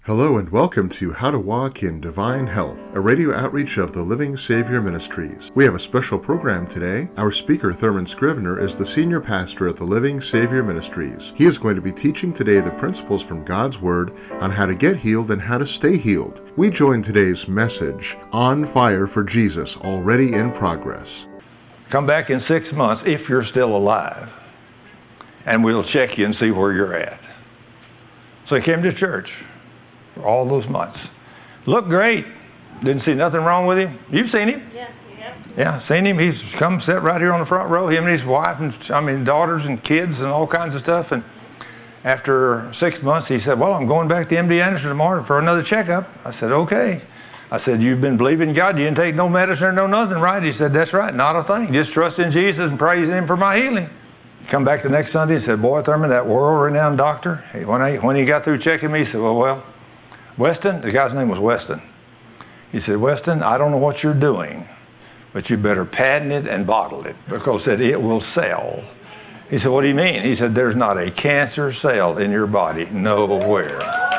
Hello and welcome to How to Walk in Divine Health, a radio outreach of the Living Savior Ministries. We have a special program today. Our speaker, Thurman Scrivener, is the senior pastor at the Living Savior Ministries. He is going to be teaching today the principles from God's Word on how to get healed and how to stay healed. We join today's message, On Fire for Jesus, already in progress. Come back in 6 months if you're still alive, and we'll check you and see where you're at. So he came to church for all those months. Looked great. Didn't see nothing wrong with him. You've seen him? Yeah, seen him. He's come sit right here on the front row. Him and his wife and daughters and kids and all kinds of stuff. And after 6 months, he said, well, I'm going back to MD Anderson tomorrow for another checkup. I said, okay. I said, you've been believing God. You didn't take no medicine or no nothing, right? He said, that's right. Not a thing. Just trust in Jesus and praise Him for my healing. Come back the next Sunday and said, boy, Thurman, that world-renowned doctor, when he got through checking me, he said, well, Weston, the guy's name was Weston. He said, Weston, I don't know what you're doing, but you better patent it and bottle it because it will sell. He said, what do you mean? He said, there's not a cancer cell in your body nowhere.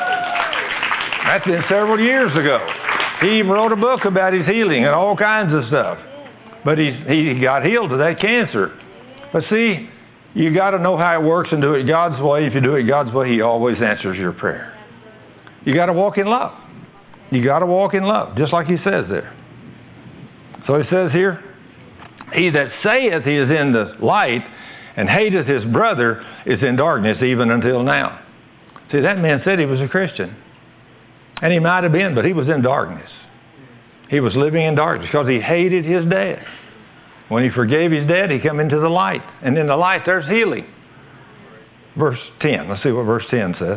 That's been several years ago. He even wrote a book about his healing and all kinds of stuff. But he got healed of that cancer. But see, you got to know how it works and do it God's way. If you do it God's way, He always answers your prayer. You got to walk in love. You got to walk in love, just like He says there. So He says here, he that saith he is in the light and hateth his brother is in darkness even until now. See, that man said he was a Christian. And he might have been, but he was in darkness. He was living in darkness because he hated his dad. When he forgave his dad, he come into the light. And in the light, there's healing. Verse 10. Let's see what verse 10 says.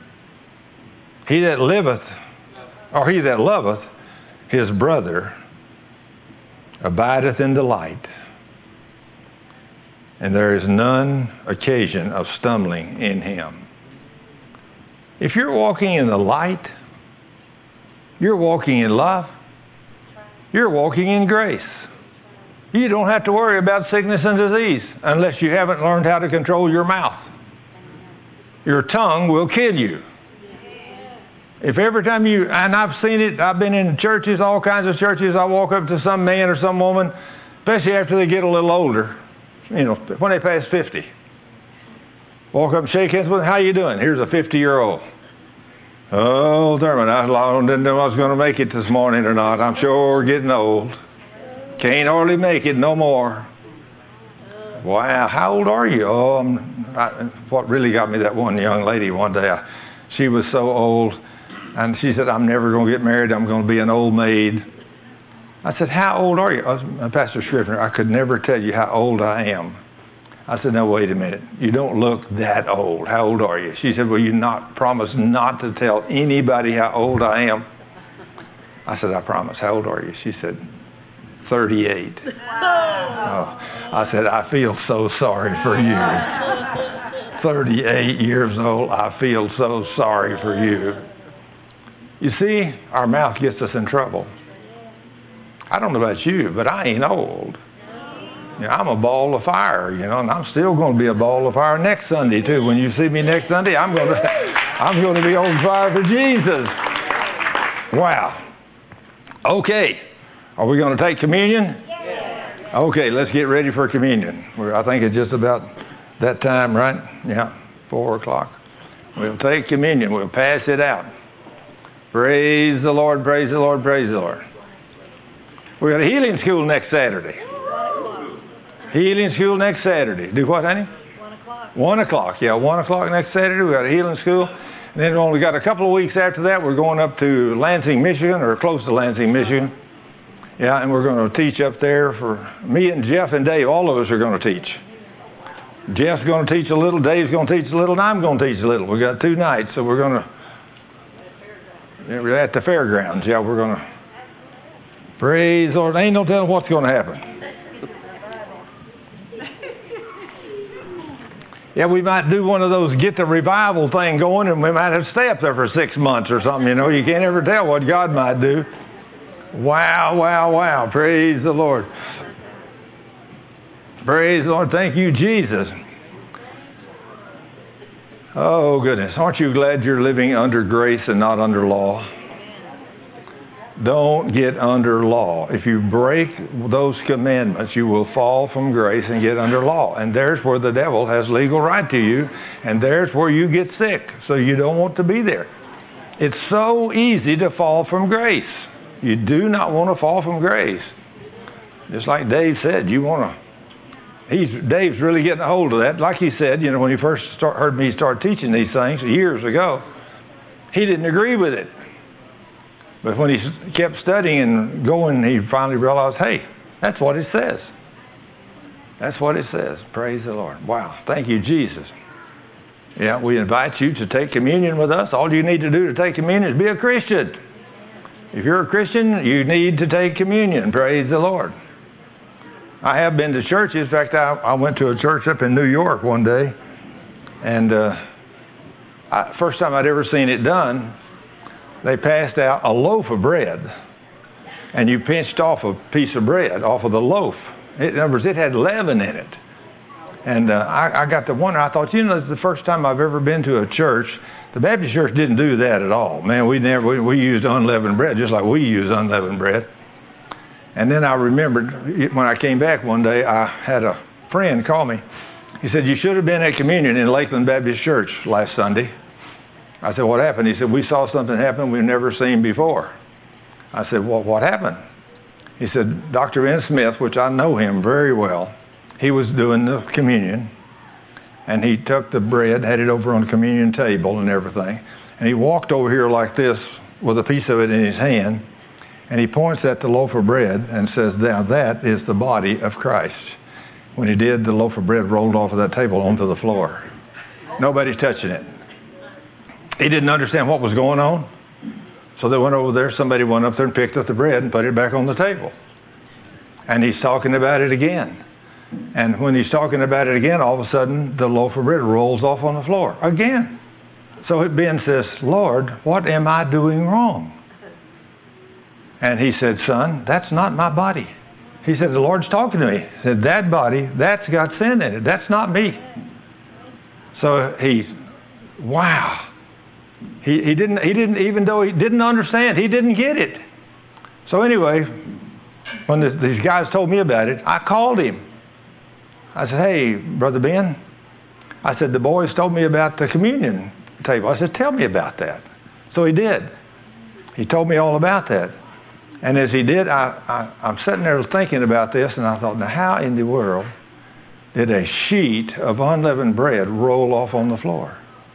He that liveth, or he that loveth his brother abideth in the light, and there is none occasion of stumbling in him. If you're walking in the light, you're walking in love, you're walking in grace. You don't have to worry about sickness and disease unless you haven't learned how to control your mouth. Your tongue will kill you. If every time and I've seen it, I've been in churches, all kinds of churches, I walk up to some man or some woman, especially after they get a little older, when they pass 50. Walk up and shake hands with them, how you doing? Here's a 50-year-old. Oh, Thurman, I didn't know I was going to make it this morning or not. I'm sure getting old. Can't hardly make it no more. Wow, how old are you? Oh, what really got me, that one young lady one day, she was so old. And she said, I'm never going to get married. I'm going to be an old maid. I said, how old are you? Pastor Scrivener, I could never tell you how old I am. I said, no, wait a minute. You don't look that old. How old are you? She said, well, you promise not to tell anybody how old I am. I said, I promise. How old are you? She said, 38. Wow. Oh. I said, I feel so sorry for you. 38 years old. I feel so sorry for you. You see, our mouth gets us in trouble. I don't know about you, but I ain't old. I'm a ball of fire, and I'm still going to be a ball of fire next Sunday, too. When you see me next Sunday, I'm going to be on fire for Jesus. Wow. Okay. Are we going to take communion? Yeah. Okay, let's get ready for communion. I think it's just about that time, right? Yeah, 4 o'clock. We'll take communion. We'll pass it out. Praise the Lord, praise the Lord, praise the Lord. We got a healing school next Saturday. Healing school next Saturday. Do what, honey? 1 o'clock. 1 o'clock, yeah, 1 o'clock next Saturday. We got a healing school. And then we got a couple of weeks after that, we're going up to Lansing, Michigan, or close to Lansing, Michigan. Yeah, and we're going to teach up there for me and Jeff and Dave. All of us are going to teach. Jeff's going to teach a little, Dave's going to teach a little, and I'm going to teach a little. We got 2 nights, so we're going to. We're at the fairgrounds. Yeah, we're going to. Praise the Lord. Ain't no telling what's going to happen. Yeah, we might do one of those get the revival thing going, and we might have to stay up there for 6 months or something. You can't ever tell what God might do. Wow, wow, wow. Praise the Lord. Praise the Lord. Thank you, Jesus. Oh, goodness. Aren't you glad you're living under grace and not under law? Don't get under law. If you break those commandments, you will fall from grace and get under law. And there's where the devil has legal right to you. And there's where you get sick. So you don't want to be there. It's so easy to fall from grace. You do not want to fall from grace. Just like Dave said, Dave's really getting a hold of that. Like he said, when he first heard me start teaching these things years ago, he didn't agree with it. But when he kept studying and going, he finally realized, hey, that's what it says. That's what it says. Praise the Lord. Wow. Thank you, Jesus. Yeah, we invite you to take communion with us. All you need to do to take communion is be a Christian. If you're a Christian, you need to take communion. Praise the Lord. I have been to churches. In fact, I went to a church up in New York one day. And first time I'd ever seen it done, they passed out a loaf of bread. And you pinched off a piece of bread off of the loaf. In other words, it had leaven in it. And I got to wonder, I thought, it's the first time I've ever been to a church. The Baptist church didn't do that at all. Man, we used unleavened bread, just like we use unleavened bread. And then I remembered, when I came back one day, I had a friend call me. He said, you should have been at communion in Lakeland Baptist Church last Sunday. I said, what happened? He said, we saw something happen we've never seen before. I said, well, what happened? He said, Dr. Ben Smith, which I know him very well, he was doing the communion, and he took the bread, had it over on the communion table and everything, and he walked over here like this with a piece of it in his hand, and he points at the loaf of bread and says, now that is the body of Christ. When he did, the loaf of bread rolled off of that table onto the floor. Nobody's touching it. He didn't understand what was going on, so they went over there. Somebody went up there and picked up the bread and put it back on the table. And he's talking about it again. And when he's talking about it again, all of a sudden, the loaf of bread rolls off on the floor again. So Ben says, Lord, what am I doing wrong? And he said, son, that's not my body. He said, the Lord's talking to me. He said, that body, that's got sin in it. That's not me. So wow. He didn't, even though he didn't understand, he didn't get it. So anyway, when these guys told me about it, I called him. I said, hey, Brother Ben, I said, the boys told me about the communion table. I said, tell me about that. So he did. He told me all about that. And as he did, I'm sitting there thinking about this, and I thought, now how in the world did a sheet of unleavened bread roll off on the floor?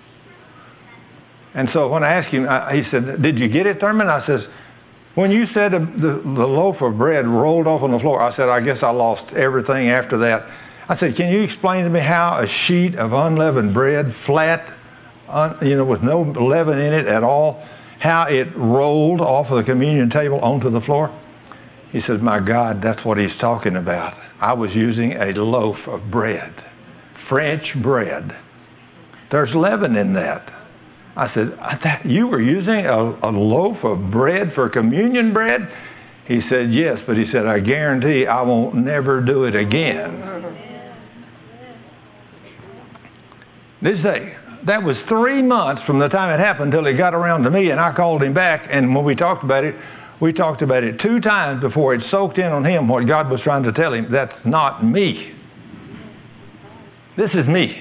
And so when I asked him, he said, did you get it, Thurman? I says, when you said the loaf of bread rolled off on the floor, I said, I guess I lost everything after that. I said, can you explain to me how a sheet of unleavened bread, flat, with no leaven in it at all, how it rolled off of the communion table onto the floor? He says, my God, that's what he's talking about. I was using a loaf of bread, French bread. There's leaven in that. I said, you were using a loaf of bread for communion bread? He said, yes, but he said, I guarantee I won't never do it again. This day, that was 3 months from the time it happened until it got around to me, and I called him back, and when we talked about it 2 times before it soaked in on him what God was trying to tell him. That's not me. This is me.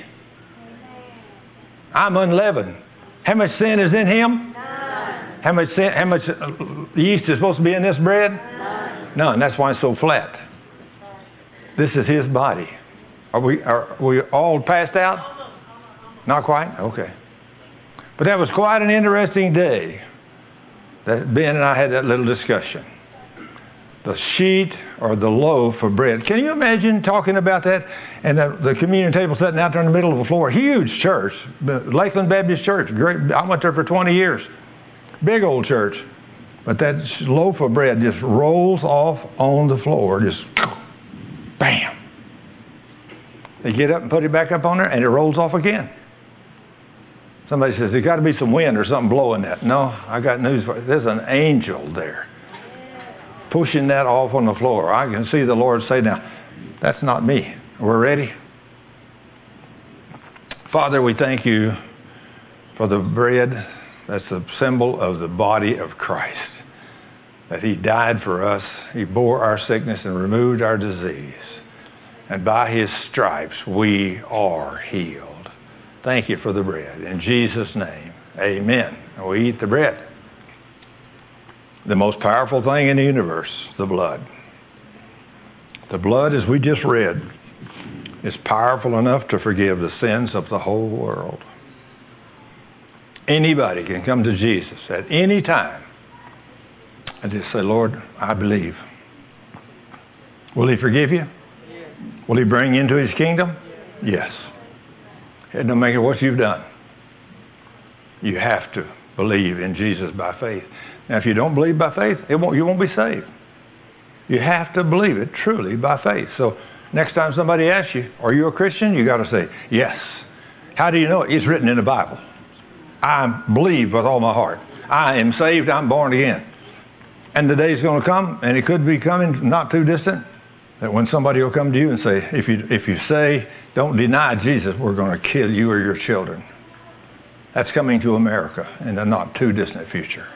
I'm unleavened. How much sin is in him? None. How much yeast is supposed to be in this bread? None. That's why it's so flat. This is his body. Are we all passed out? Not quite? Okay. But that was quite an interesting day that Ben and I had that little discussion. The sheet or the loaf of bread. Can you imagine talking about that? And the communion table sitting out there in the middle of the floor. Huge church. Lakeland Baptist Church. Great. I went there for 20 years. Big old church. But that loaf of bread just rolls off on the floor. Just bam. They get up and put it back up on there and it rolls off again. Somebody says, there's got to be some wind or something blowing that. No, I got news for you. There's an angel there pushing that off on the floor. I can see the Lord say, now, that's not me. We're ready? Father, we thank you for the bread that's the symbol of the body of Christ. That he died for us, he bore our sickness and removed our disease. And by his stripes we are healed. Thank you for the bread. In Jesus' name, amen. And we eat the bread. The most powerful thing in the universe, the blood. The blood, as we just read, is powerful enough to forgive the sins of the whole world. Anybody can come to Jesus at any time and just say, Lord, I believe. Will he forgive you? Yes. Will he bring you into his kingdom? Yes. It don't matter what you've done. You have to believe in Jesus by faith. Now, if you don't believe by faith, you won't be saved. You have to believe it truly by faith. So next time somebody asks you, are you a Christian? You got to say, yes. How do you know it? It's written in the Bible. I believe with all my heart. I am saved. I'm born again. And the day is going to come, and it could be coming not too distant, that when somebody will come to you and say, if you say, don't deny Jesus, we're going to kill you or your children. That's coming to America in the not too distant future.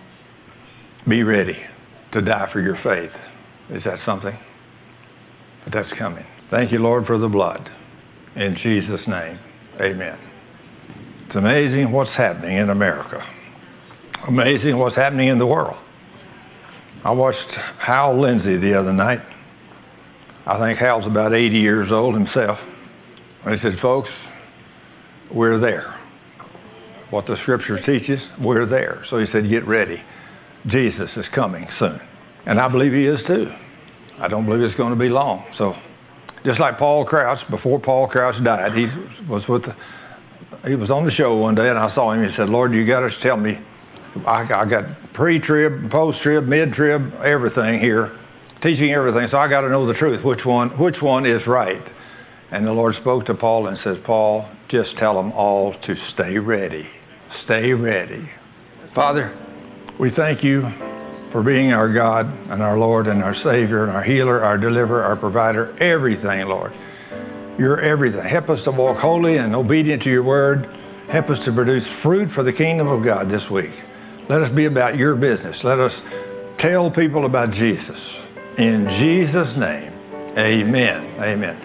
Be ready to die for your faith. Is that something? But that's coming. Thank you, Lord, for the blood. In Jesus' name, amen. It's amazing what's happening in America. Amazing what's happening in the world. I watched Hal Lindsey the other night. I think Hal's about 80 years old himself. And he said, folks, we're there. What the scripture teaches, we're there. So he said, get ready. Jesus is coming soon. And I believe he is too. I don't believe it's going to be long. So just like Paul Crouch, before Paul Crouch died, he was on the show one day, and I saw him. He said, Lord, you got to tell me, I got pre-trib, post-trib, mid-trib, everything here, teaching everything. So I got to know the truth, which one is right. And the Lord spoke to Paul and says, Paul, just tell them all to stay ready. Stay ready. Father, we thank you for being our God and our Lord and our Savior and our healer, our deliverer, our provider, everything, Lord. You're everything. Help us to walk holy and obedient to your word. Help us to produce fruit for the kingdom of God this week. Let us be about your business. Let us tell people about Jesus. In Jesus' name, amen. Amen.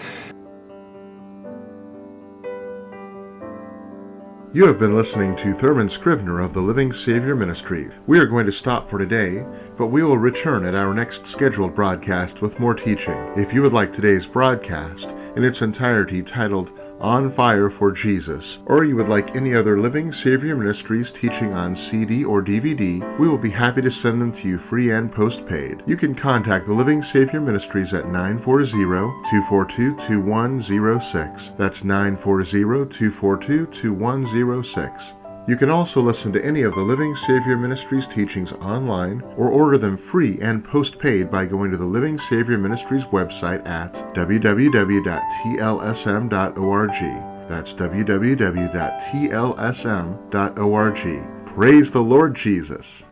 You have been listening to Thurman Scrivener of the Living Savior Ministries. We are going to stop for today, but we will return at our next scheduled broadcast with more teaching. If you would like today's broadcast in its entirety titled On Fire for Jesus, or you would like any other Living Savior Ministries teaching on CD or DVD, we will be happy to send them to you free and postpaid. You can contact the Living Savior Ministries at 940-242-2106. That's 940-242-2106. You can also listen to any of the Living Savior Ministries teachings online or order them free and postpaid by going to the Living Savior Ministries website at www.tlsm.org. That's www.tlsm.org. Praise the Lord Jesus.